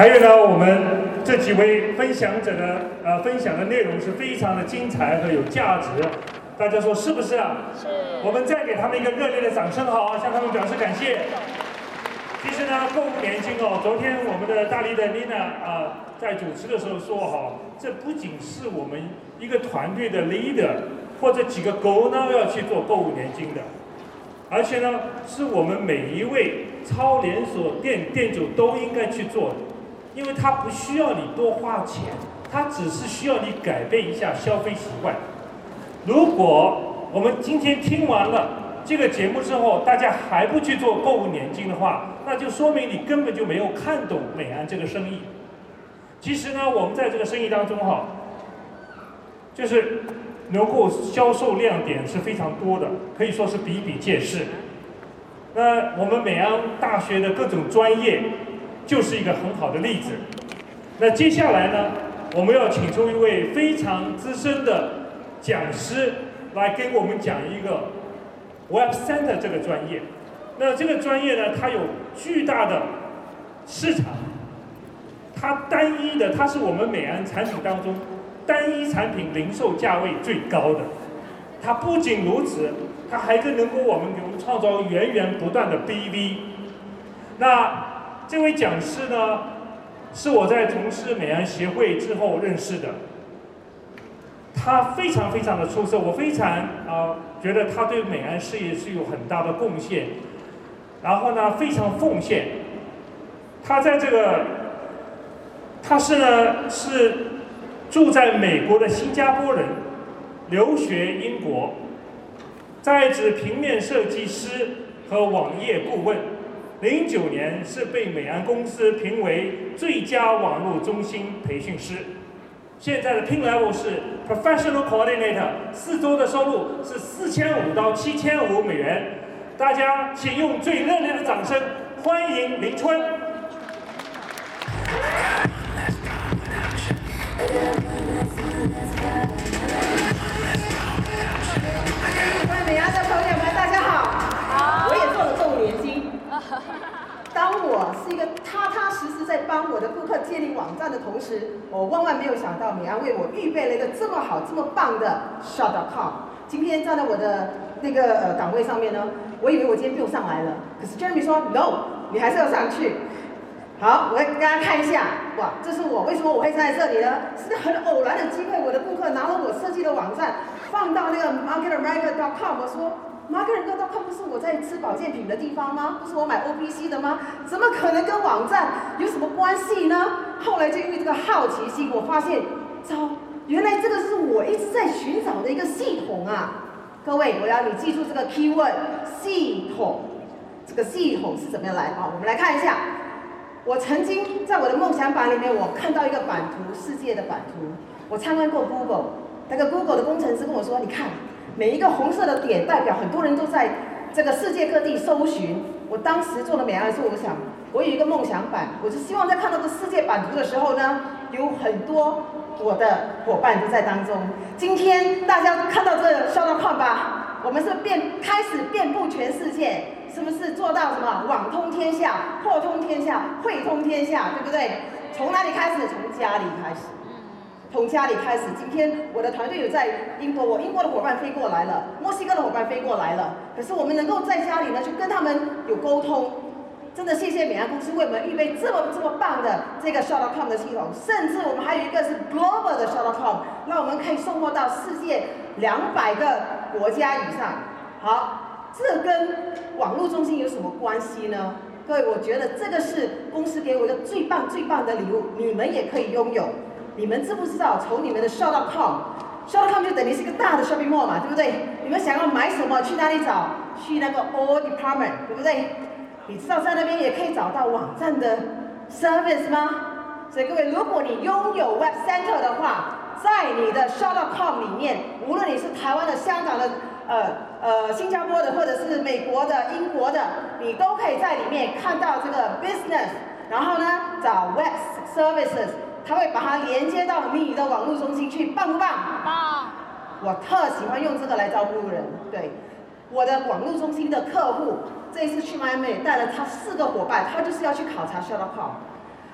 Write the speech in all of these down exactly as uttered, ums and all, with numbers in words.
还有呢，我们这几位分享者的呃分享的内容是非常的精彩和有价值，大家说是不是啊？ 是。 我们再给他们一个热烈的掌声好，向他们表示感谢。其实呢，购物年金哦，昨天我们的大力的 Nina 啊、呃、在主持的时候说哈，这不仅是我们一个团队的 leader 或者几个狗呢要去做购物年金的，而且呢，是我们每一位超连锁店店主都应该去做的，因为它不需要你多花钱，它只是需要你改变一下消费习惯。如果我们今天听完了这个节目之后，大家还不去做购物年金的话，那就说明你根本就没有看懂美安这个生意。其实呢，我们在这个生意当中哈，就是能够销售亮点是非常多的，可以说是比比皆是。那我们美安大学的各种专业就是一个很好的例子。那接下来呢，我们要请出一位非常资深的讲师来给我们讲一个 Web Center 这个专业。那这个专业呢，它有巨大的市场，它单一的，它是我们美安产品当中单一产品零售价位最高的。它不仅如此，它还更能够我们给我们创造源源不断的 B V。那这位讲师呢，是我在从事美安协会之后认识的。他非常非常的出色，我非常啊、呃、觉得他对美安事业是有很大的贡献。然后呢，非常奉献。他在这个，他是呢是住在美国的新加坡人，留学英国，在职平面设计师和网页顾问。零九年是被美安公司评为最佳网络中心培训师。现在的 Pin Level 是 Professional Coordinator， 四周的收入是四千五到七千五美元。大家请用最热烈的掌声欢迎林春。 各位美安的朋友们，大家好。好。我也做了购物年金。当我是一个踏踏实实在帮我的顾客建立网站的同时，我万万没有想到美安为我预备了一个这么好、这么棒的 shop dot com。今天站在我的那个呃岗位上面呢，我以为我今天不用上来了，可是 Jeremy 说 No， 你还是要上去。好，我来给大家看一下，哇，这是我为什么我会站在这里呢？是个很偶然的机会，我的顾客拿了我设计的网站放到那个 market america dot com， 我说 market america dot com 不是我在吃保健品的地方吗？不是我买 O P C 的吗？怎么可能跟网站有什么关系呢？后来就因为这个好奇心，我发现，糟，原来这个是我一直在寻找的一个系统啊！各位，我要你记住这个 keyword 系统，这个系统是怎么样来啊？我们来看一下。我曾经在我的梦想版里面，我看到一个版图，世界的版图。我参观过 Google， 那个 Google 的工程师跟我说：“你看，每一个红色的点代表很多人都在这个世界各地搜寻。”我当时做了美安的时候，我想，我有一个梦想版，我是希望在看到这世界版图的时候呢，有很多我的伙伴都在当中。今天大家看到这个 shop dot com 吧，我们是遍开始遍布全世界。是不是做到什么网通天下、破通天下、汇通天下，对不对？从哪里开始？从家里开始。从家里开始。今天我的团队有在英国，我英国的伙伴飞过来了，墨西哥的伙伴飞过来了。可是我们能够在家里呢，去跟他们有沟通。真的谢谢美安公司为我们预备这么这么棒的这个 shop dot com 的系统，甚至我们还有一个是 global 的 shop dot com， 让我们可以送货到世界两百个国家以上。好。这跟网络中心有什么关系呢？各位，我觉得这个是公司给我一个最棒最棒的礼物，你们也可以拥有。你们知不知道，从你们的 shop dot com，shop dot com 就等于是一个大的 shopping mall 嘛，对不对？你们想要买什么，去哪里找？去那个 all department， 对不对？你知道在那边也可以找到网站的 service 吗？所以各位，如果你拥有 Web Center 的话，在你的 shop dot com 里面，无论你是台湾的、香港的。呃呃，新加坡的或者是美国的、英国的，你都可以在里面看到这个 business， 然后呢找 web services， 它会把它连接到你的网络中心去，棒不棒？棒！我特喜欢用这个来招呼人，对，我的网络中心的客户，这一次去迈阿密带了他四个伙伴，他就是要去考察 shop dot com。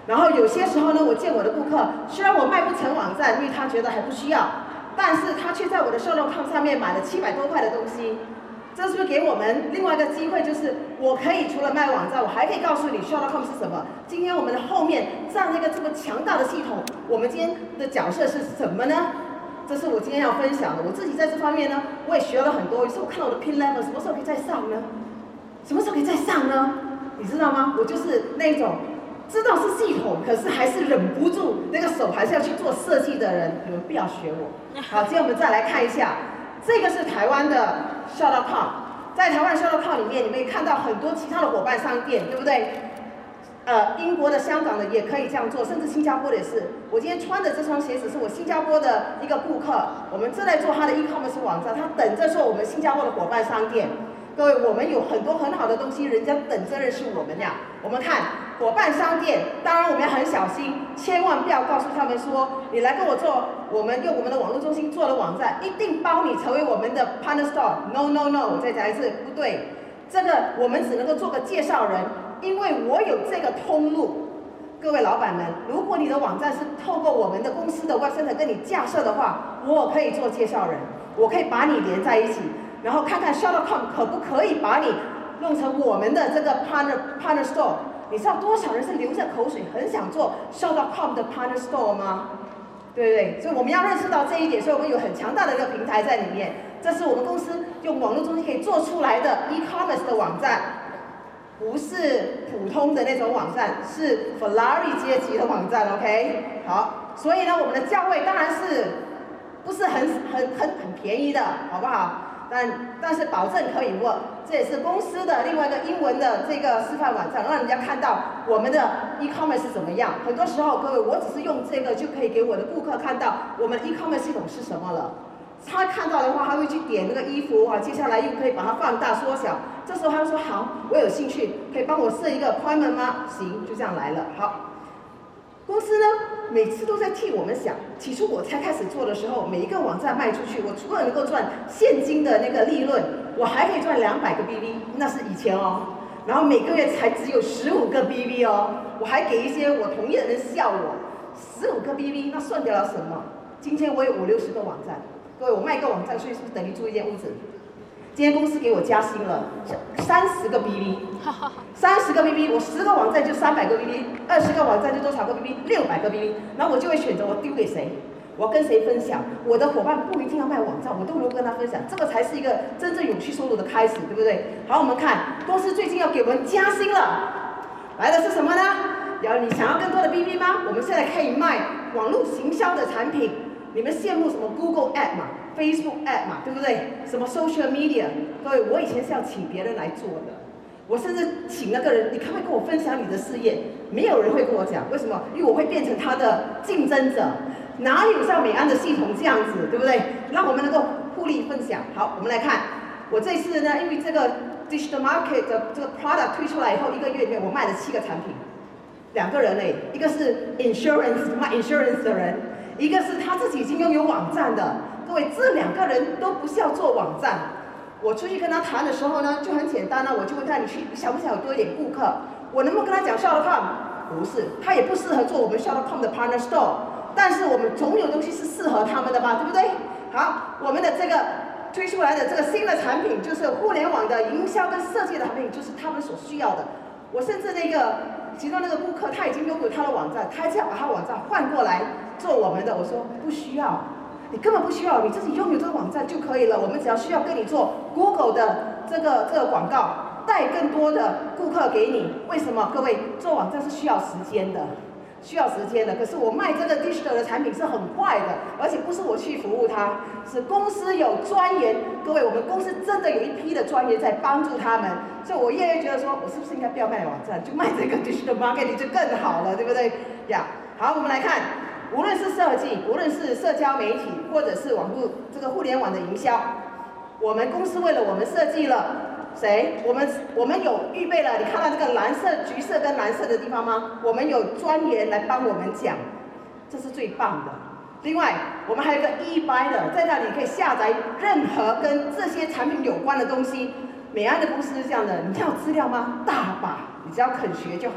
然后有些时候呢，我见我的顾客，虽然我卖不成网站，因为他觉得还不需要，但是他却在我的 Sherlock dot com 上面买了七百多块的东西。这是不是给我们另外一个机会？就是我可以除了卖网站，我还可以告诉你 Sherlock dot com 是什么。今天我们的后面站那个这么强大的系统，我们今天的角色是什么呢？这是我今天要分享的。我自己在这方面呢，我也学了很多。于是我看到我的 Pin Level 什么时候可以再上呢？什么时候可以再上呢？你知道吗？我就是那种知道是系统，可是还是忍不住那个手还是要去做设计的人。你们不要学我。好，今天我们再来看一下，这个是台湾的 Sherlock dot com。在台湾 Sherlock dot com 里面，你们也看到很多其他的伙伴商店，对不对？呃，英国的、香港的也可以这样做，甚至新加坡的也是。我今天穿的这双鞋子是我新加坡的一个顾客，我们正在做他的 e-commerce 网站，他等着做我们新加坡的伙伴商店。各位，我们有很多很好的东西，人家等着认识我们呀。我们看伙伴商店，当然我们要很小心，千万不要告诉他们说，你来跟我做，我们用我们的网络中心做的网站，一定包你成为我们的 partner store。No no no， 我再讲一次，不对，这个我们只能够做个介绍人，因为我有这个通路。各位老板们，如果你的网站是透过我们的公司的 website 跟你架设的话，我可以做介绍人，我可以把你连在一起。然后看看 Sherlock dot com 可不可以把你弄成我们的这个 partner partner store？ 你知道多少人是流着口水，很想做 Sherlock dot com 的 partner store 吗？对不对？所以我们要认识到这一点，所以我们有很强大的一个平台在里面。这是我们公司用网络中心可以做出来的 e-commerce 的网站，不是普通的那种网站，是 Ferrari 阶级的网站 ，OK？ 好，所以呢，我们的价位当然是不是很很很很便宜的，好不好？但但是保证可以 work， 这也是公司的另外一个英文的这个示范网站，让人家看到我们的 e-commerce 是怎么样。很多时候，各位，我只是用这个就可以给我的顾客看到我们 e-commerce 系统是什么了。他看到的话，他会去点那个衣服啊，接下来又可以把它放大缩小。这时候他就说好，我有兴趣，可以帮我设一个 appointment 吗？行，就这样来了。好。公司呢，每次都在替我们想。起初我才开始做的时候，每一个网站卖出去，我除了能够赚现金的那个利润，我还可以赚两百个 B V， 那是以前哦。然后每个月才只有十五个 B V 哦，我还给一些我同业的人笑我，十五个 B V 那算得了什么？今天我有五六十个网站，各位，我卖一个网站，所以是不是等于租一间屋子？今天公司给我加薪了，三十个 B V， 三十个 B V， 我十个网站就三百个 B V， 二十个网站就多少个 B V？ 六百个 B V， 然后我就会选择我丢给谁，我要跟谁分享。我的伙伴不一定要卖网站，我都能够跟他分享，这个才是一个真正有趣收入的开始，对不对？好，我们看公司最近要给我们加薪了，来的是什么呢？要你想要更多的 B V 吗？我们现在可以卖网络行销的产品。你们羡慕什么 Google Ad 嘛 ，Facebook Ad 嘛，对不对？什么 Social Media？ 各位，我以前是要请别人来做的，我甚至请那个人，你可不可以跟我分享你的事业？没有人会跟我讲，为什么？因为我会变成他的竞争者。哪有像美安的系统这样子，对不对？让我们能够互利分享。好，我们来看，我这次呢，因为这个 Digital Market 的这个 product 推出来以后，一个月里面我卖了七个产品，两个人嘞，一个是 insurance 卖 insurance 的人。一个是他自己已经拥有网站的，各位，这两个人都不是要做网站。我出去跟他谈的时候呢，就很简单了，我就问他，你去想不想有多一点顾客？我能不能跟他讲 Sherlock dot com？ 不是，他也不适合做我们 Sherlock dot com 的 partner store。但是我们总有东西是适合他们的吧，对不对？好，我们的这个推出来的这个新的产品，就是互联网的营销跟设计的产品，就是他们所需要的。我甚至那个其中那个顾客他已经拥有他的网站，他只要把他网站换过来做我们的，我说不需要，你根本不需要，你自己拥有这个网站就可以了。我们只要需要跟你做 Google 的这个这个广告，带更多的顾客给你。为什么？各位，做网站是需要时间的。需要时间的，可是我卖这个 digital 的产品是很快的，而且不是我去服务它，是公司有专员。各位，我们公司真的有一批的专员在帮助他们，所以我越来越觉得说，我是不是应该不要卖网站，就卖这个 digital marketing 就更好了，对不对呀？ Yeah. 好，我们来看，无论是设计，无论是社交媒体，或者是网络这个互联网的营销，我们公司为了我们设计了。 谁？我们我们有预备了，你看到这个蓝色、橘色跟蓝色的地方吗？我们有专员来帮我们讲，这是最棒的。另外，我们还有一个 e-buy 的，在那里可以下载任何跟这些产品有关的东西。美安的公司是这样的，你要资料吗？大把，你只要肯学就好了。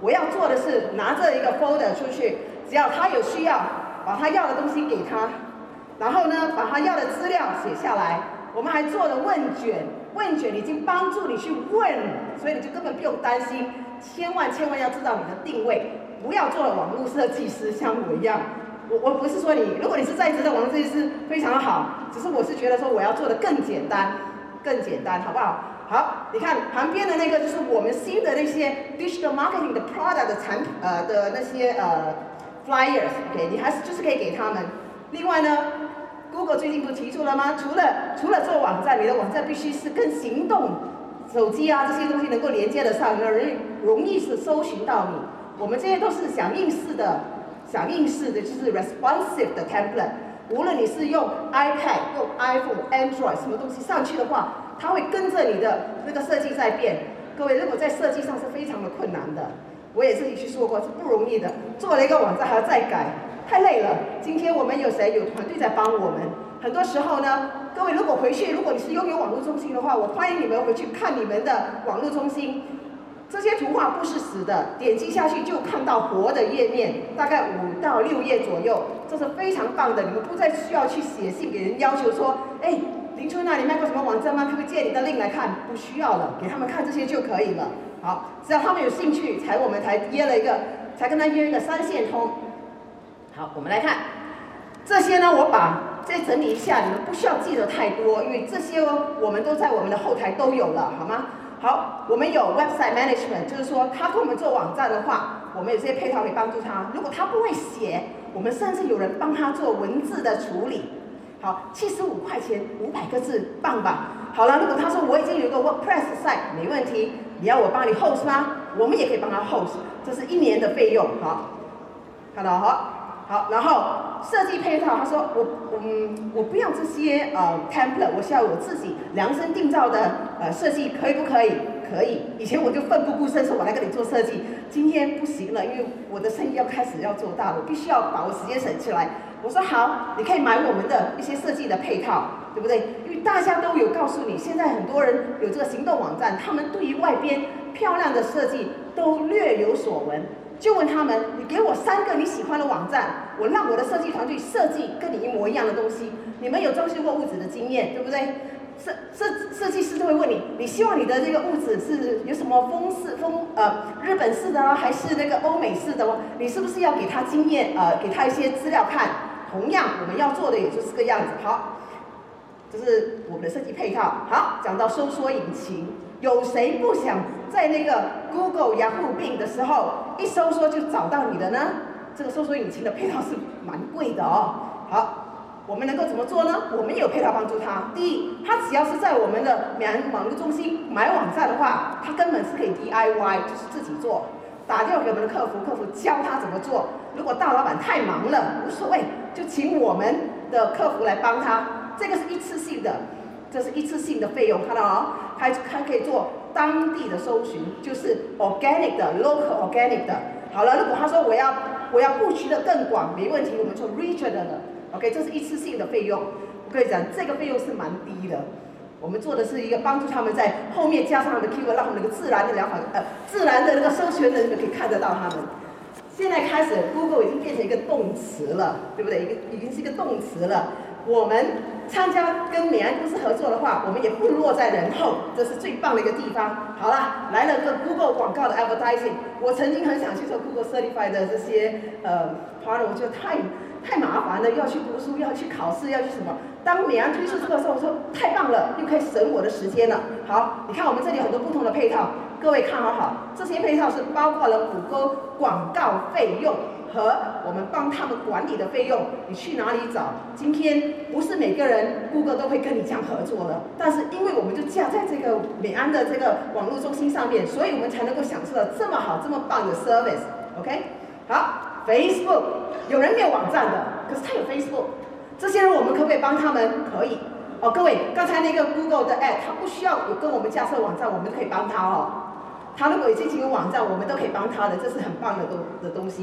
我要做的是拿这一个 folder 出去，只要他有需要，把他要的东西给他，然后呢，把他要的资料写下来。我们还做了问卷，问卷已经帮助你去问，所以你就根本不用担心。千万千万要知道你的定位，不要做了网络设计师像我一样。我我不是说你，如果你是在职的网络设计师，非常好，只是我是觉得说我要做的更简单，更简单，好不好？好，你看旁边的那个就是我们新的那些 digital marketing 的 product 的产品呃的那些呃 flyers，OK， 你还是就是可以给他们。另外呢 ，Google 最近不是提出了吗？除了除了做网站，你的网站必须是跟行动手机啊这些东西能够连接得上，让人容易是搜寻到你。我们这些都是响应式的，响应式的就是 responsive 的 template。无论你是用 iPad、用 iPhone、Android 什么东西上去的话，它会跟着你的那个设计在变。各位，如果在设计上是非常的困难的，我也自己去说过是不容易的。做了一个网站还要再改，太累了。今天我们有谁？有团队在帮我们。很多时候呢，各位如果回去，如果你是拥有网络中心的话，我欢迎你们回去看你们的网络中心。这些图画不是死的，点击下去就看到活的页面，大概五到六页左右，这是非常棒的。你们不再需要去写信给人要求说，哎，林春啊，你卖过什么网站吗？可不可以借你的 link 来看？不需要了，给他们看这些就可以了。好，只要他们有兴趣，才我们才约了一个，才跟他约一个三线通。好，我们来看这些呢，我把再整理一下，你们不需要记得太多，因为这些我们都在我们的后台都有了，好吗？好，我们有 website management， 就是说他跟我们做网站的话，我们有这些配套可以帮助他。如果他不会写，我们甚至有人帮他做文字的处理。好，七十五块钱，五百个字，棒吧？好了，如果他说我已经有一个 WordPress site， 没问题，你要我帮你 host 吗？我们也可以帮他 host， 这是一年的费用。好，看到好。好，然后设计配套，他说我嗯我不要这些呃 template， 我需要我自己量身定造的呃设计，可以不可以？可以。以前我就奋不顾身说我来跟你做设计，今天不行了，因为我的生意要开始要做大了，我必须要把我时间省起来。我说好，你可以买我们的一些设计的配套，对不对？因为大家都有告诉你，现在很多人有这个行动网站，他们对于外边漂亮的设计都略有所闻。就问他们，你给我三个你喜欢的网站，我让我的设计团队设计跟你一模一样的东西。你们有装修过屋子的经验，对不对？设设设计师都会问你，你希望你的这个屋子是有什么风式风呃日本式的啊，还是那个欧美式的哦？你是不是要给他经验呃给他一些资料看？同样我们要做的也就是这个样子。好，这是我们的设计配套。好，讲到搜索引擎。有谁不想在那个 Google、Yahoo、Bing 的时候一搜索就找到你的呢？这个搜索引擎的配套是蛮贵的哦。好，我们能够怎么做呢？我们也有配套帮助他。第一，他只要是在我们的网络中心买网站的话，他根本是可以 D I Y， 就是自己做。打电话给我们的客服，客服教他怎么做。如果大老板太忙了，无所谓，就请我们的客服来帮他。这个是一次性的。这是一次性的费用，看到哦，还还可以做当地的搜寻，就是 organic 的 local organic 的。好了，如果他说我要我要布局的更广，没问题，我们做 regional 的 ，OK， 这是一次性的费用。我跟你讲，这个费用是蛮低的。我们做的是一个帮助他们在后面加上他们的 keyword， 让他们那个自然的良好呃自然的那个搜寻人可以看得到他们。现在开始 ，Google 已经变成一个动词了，对不对？一个已经是一个动词了。我们参加跟美安公司合作的话，我们也不落在人后，这是最棒的一个地方。好啦，来了个 Google 广告的 advertising， 我曾经很想去做 Google Certified 的这些呃 partner， 我觉得太太麻烦了，要去读书，要去考试，要去什么。当美安推出这个时候，我说太棒了，又可以省我的时间了。好，你看我们这里有很多不同的配套，各位看好好，这些配套是包括了谷歌广告费用。和我们帮他们管理的费用，你去哪里找？今天不是每个人 Google 都会跟你这样合作的，但是因为我们就架在这个美安的这个网络中心上面，所以我们才能够享受到这么好、这么棒的 service。OK， 好 ，Facebook 有人没有网站的，可是他有 Facebook， 这些人我们可不可以帮他们？可以。哦，各位，刚才那个 Google 的 App， 他不需要有跟我们架设网站，我们都可以帮他哦。他如果已经有网站，我们都可以帮他的，这是很棒的东的东西。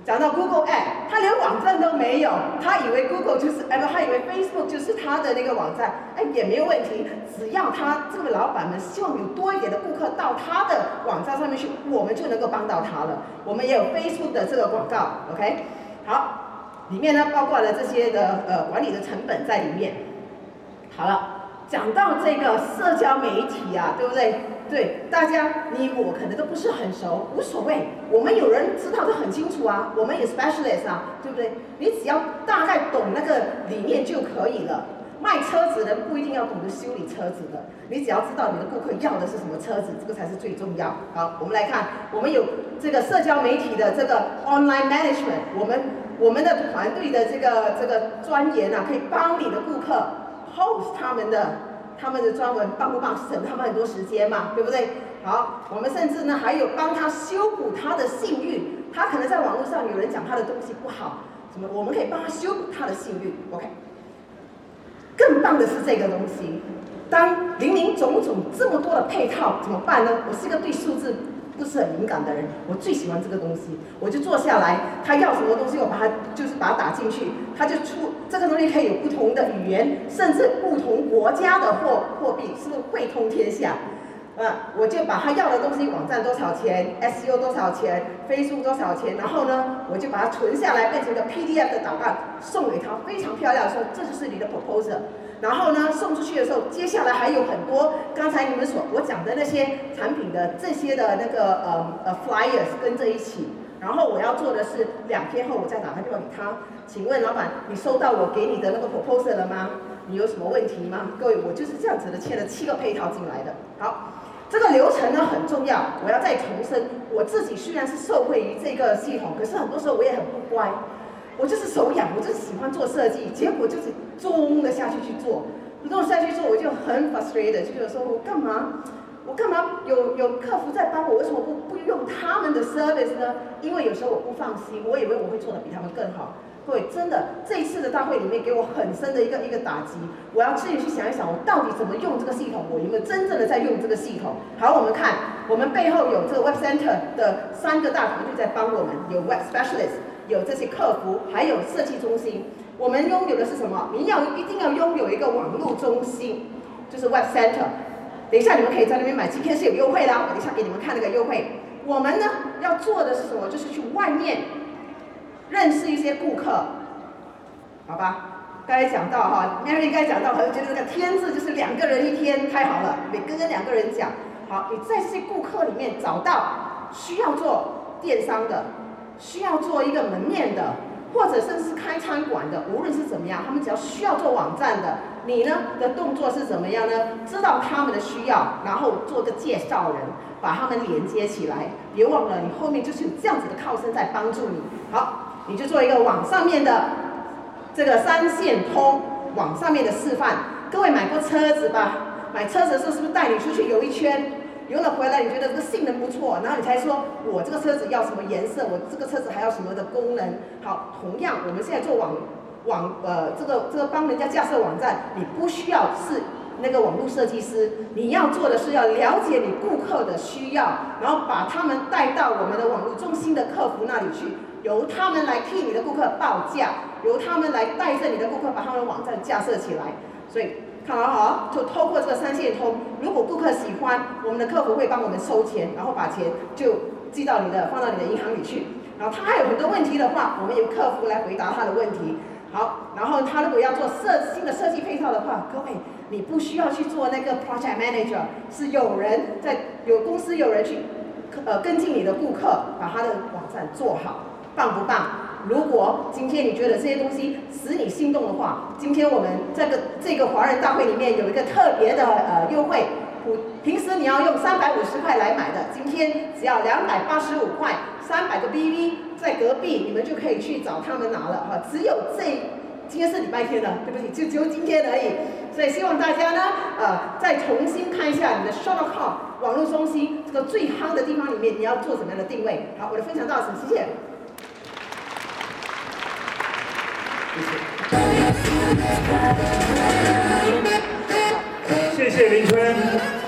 讲到 Google Ad， 他连网站都没有，他以为 Google 就是，哎不，他以为 Facebook 就是他的那个网站，哎也没有问题，只要他这个老板们希望有多一点的顾客到他的网站上面去，我们就能够帮到他了。我们也有 Facebook 的这个广告 ，OK， 好，里面呢包括了这些的呃管理的成本在里面。好了，讲到这个社交媒体啊，对不对？对，大家你我可能都不是很熟，无所谓。我们有人知道的很清楚啊，我们也 specialist 啊，对不对？你只要大概懂那个理念就可以了。卖车子的人不一定要懂得修理车子的，你只要知道你的顾客要的是什么车子，这个才是最重要。好，我们来看，我们有这个社交媒体的这个 online management， 我们我们的团队的这个这个专员啊，可以帮你的顾客 host 他们的。他们的专文棒不棒？省他们很多时间嘛，对不对？好，我们甚至呢还有帮他修补他的信誉。他可能在网络上有人讲他的东西不好，什么我们可以帮他修补他的信誉。OK， 更棒的是这个东西，当林林总总这么多的配套怎么办呢？我是一个对数字不是很敏感的人，我最喜欢这个东西，我就坐下来，他要什么东西，我把它就是把它打进去，他就出这个东西可以有不同的语言，甚至不同国家的货货币，是不是汇通天下？啊，我就把他要的东西，网站多少钱 ，S E O 多少钱 ，Facebook 多少钱，然后呢，我就把它存下来，变成一个 P D F 的档案，送给他，非常漂亮，说这就是你的 proposal。然后呢，送出去的时候，接下来还有很多刚才你们所我讲的那些产品的这些的那个呃呃 flyers 跟着一起。然后我要做的是两天后我再打电话给他，请问老板，你收到我给你的那个 proposal 了吗？你有什么问题吗？各位，我就是这样子的签了七个配套进来的。好，这个流程呢很重要，我要再重申，我自己虽然是受惠于这个系统，可是很多时候我也很不乖。我就是手痒，我就是喜欢做设计，结果就是中了下去去做，中了下去做，我就很 frustrated， 就是说我干嘛，我干嘛有有客服在帮我，为什么不不用他们的 service 呢？因为有时候我不放心，我以为我会做得比他们更好。各位，真的这一次的大会里面给我很深的一个一个打击，我要自己去想一想，我到底怎么用这个系统，我有没有真正的在用这个系统？好，我们看，我们背后有这个 Web Center 的三个大团队在帮我们，有 Web Specialist。有这些客服，还有设计中心。我们拥有的是什么？你要一定要拥有一个网络中心，就是 Web Center。等一下你们可以在那边买，今天是有优惠的，我等一下给你们看那个优惠。我们呢要做的是什么？就是去外面认识一些顾客，好吧？刚才讲到哈 ，Mary 刚才讲到，我就觉得这个天字就是两个人一天，太好了，每个跟两个人讲。好，你在这些顾客里面找到需要做电商的。需要做一个门面的，或者甚至是开餐馆的，无论是怎么样，他们只要需要做网站的，你呢的动作是怎么样呢？知道他们的需要，然后做个介绍人，把他们连接起来。别忘了，你后面就是有这样子的靠山在帮助你。好，你就做一个网上面的这个三线通网上面的示范。各位买过车子吧？买车子的时候是不是带你出去游一圈？游了回来，你觉得这个性能不错，然后你才说我这个车子要什么颜色，我这个车子还要什么的功能。好，同样我们现在做网网呃这个这个帮人家架设网站，你不需要是那个网络设计师，你要做的是要了解你顾客的需要，然后把他们带到我们的网络中心的客服那里去，由他们来替你的顾客报价，由他们来带着你的顾客把他们的网站架设起来。所以看好好，就透过这个三线通，如果顾客喜欢，我们的客服会帮我们收钱，然后把钱就寄到你的放到你的银行里去。然后他还有很多问题的话，我们由客服来回答他的问题。好，然后他如果要做设新的设计配套的话，各位你不需要去做那个 project manager， 是有人在有公司有人去呃跟进你的顾客，把他的网站做好，棒不棒？如果今天你觉得这些东西使你心动的话，今天我们这个这个华人大会里面有一个特别的呃优惠，平时你要用三百五十块来买的，今天只要两百八十五块，三百个 B V 在隔壁，你们就可以去找他们拿了哈。只有这今天是礼拜天了，对不起，就只有今天而已。所以希望大家呢，呃，再重新看一下你的 Shopify 网络中心这个最夯的地方里面，你要做什么样的定位。好，我的分享到此，谢谢。 谢谢林春。